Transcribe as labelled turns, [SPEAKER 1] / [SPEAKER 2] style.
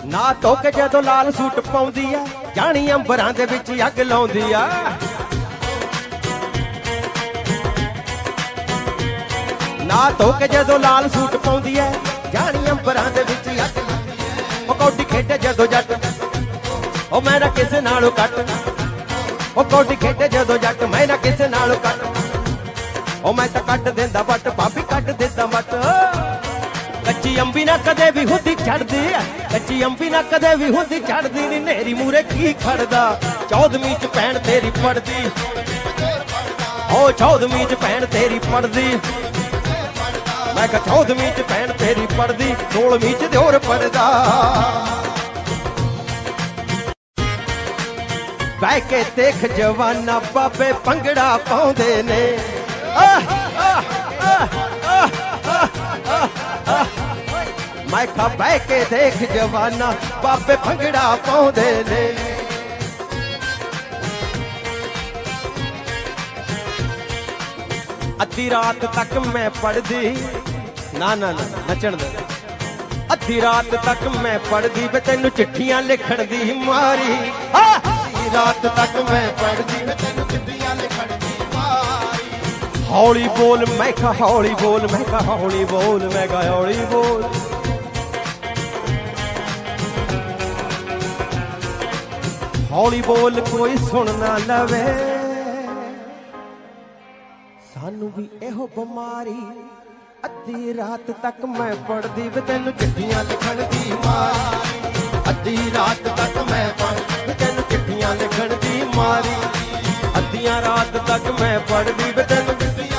[SPEAKER 1] ਨਾ ਧੋ ਕੇ ਜਦੋਂ ਲਾਲ ਸੂਟ ਪਾਉਂਦੀ ਐ ਜਾਣੀ ਅੰਬਰਾਂ ਦੇ ਵਿੱਚ ਅੱਗ ਲਾਉਂਦੀ ਆ। ਨਾ ਧੋ ਕੇ ਜਦੋਂ ਲਾਲ ਸੂਟ ਪਾਉਂਦੀ ਐ ਜਾਣੀ ਅੰਬਰਾਂ ਦੇ ਵਿੱਚ ਅੱਗ ਲਾਉਂਦੀ ਐ। ਉਹ ਕੌਡੀ ਖੇਡੇ ਜਦੋਂ ਜੱਟ ਉਹ ਮੈਂ ਨਾ ਕਿਸੇ ਨਾਲੋਂ ਕੱਟ। ਉਹ ਕੌਡੀ ਖੇਡੇ ਜਦੋਂ ਜੱਟ ਮੈਂ ਨਾ ਕਿਸੇ ਨਾਲੋਂ ਕੱਟ। ਉਹ ਮੈਂ ਤਾਂ ਕੱਢ ਦਿੰਦਾ ਵੱਟ ਭਾਬੀ ਕੱਢ ਦਿੰਦਾ ਵੱਟ। ਕੱਚੀ ਅੰਬੀ ਨਾ ਕਦੇ ਵੀ ਹੁੰਦੀ ਚੜਦੀ ਐ। ਕੱਚੀ ਅੰਬੀ ਨਾ ਕਦੇ ਵੀ ਹੁੰਦੀ ਚੜਦੀ ਨੀ ਨੇਰੀ ਮੂਰੇ ਕੀ ਖੜਦਾ। 14ਵੀਂ ਚ ਭੈਣ ਤੇਰੀ ਪੜਦੀ ਓ 14ਵੀਂ ਚ ਭੈਣ ਤੇਰੀ ਪੜਦੀ। ਮੈਂ ਕਿਹਾ 14ਵੀਂ ਚ ਭੈਣ ਤੇਰੀ ਪੜਦੀ 16ਵੀਂ ਚ ਦਿਓਰ ਪੜਦਾ। ਬਹਿ ਕੇ ਦੇਖ ਜਵਾਨਾ ਬਾਬੇ ਭੰਗੜਾ ਪਾਉਂਦੇ ਨੇ। ਮੈਂ ਕਿਹਾ ਬਹਿ ਕੇ ਦੇਖ ਜਵਾਨਾ ਬਾਬੇ ਭੰਗੜਾ ਪਾਉਂਦੇ ਨੇ। ਅੱਧੀ ਰਾਤ ਤੱਕ ਮੈਂ ਪੜਦੀ ਨਾ ਨਾ ਨਾ ਨੱਚਣ ਦੇ। ਅੱਧੀ ਰਾਤ ਤੱਕ ਮੈਂ ਪੜਦੀ ਵੇ ਤੈਨੂੰ ਚਿੱਠੀਆਂ ਲਿਖਣ ਦੀ ਮਾਰੀ। ਅੱਧੀ ਰਾਤ ਤੱਕ ਮੈਂ ਪੜਦੀ ਵੇ ਤੈਨੂੰ ਚਿੱਠੀਆਂ ਲਿਖਣ ਦੀ ਮਾਰੀ। ਹੌਲੀ ਬੋਲ ਮੈਂ ਕਿਹਾ ਹੌਲੀ ਬੋਲ। ਮੈਂ ਕਿਹਾ ਹੌਲੀ ਬੋਲ। ਮੈਂ ਕਿਹਾ ਹੌਲੀ ਬੋਲ। ਹੌਲੀ ਬੋਲ ਕੋਈ ਸੁਣ ਨਾ ਲਵੇ ਸਾਨੂੰ ਵੀ ਇਹੋ ਬਿਮਾਰੀ। ਅੱਧੀ ਰਾਤ ਤੱਕ ਮੈਂ ਪੜਦੀ ਵੇ ਤੈਨੂੰ ਚਿੱਠੀਆਂ ਲਿਖਣ ਦੀ ਮਾਰੀ। ਅੱਧੀ ਰਾਤ ਤੱਕ ਮੈਂ ਪੜਦੀ ਵੇ ਤੈਨੂੰ ਚਿੱਠੀਆਂ ਲਿਖਣ ਦੀ ਮਾਰੀ। ਅੱਧੀਆਂ ਰਾਤ ਤੱਕ ਮੈਂ ਪੜਦੀ ਵੇ ਤੈਨੂੰ